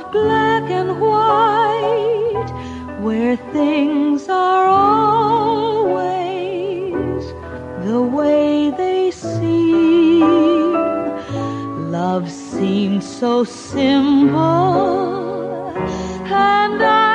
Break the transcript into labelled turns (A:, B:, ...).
A: black and white, where things are always the way they seem. Love seemed so simple, and I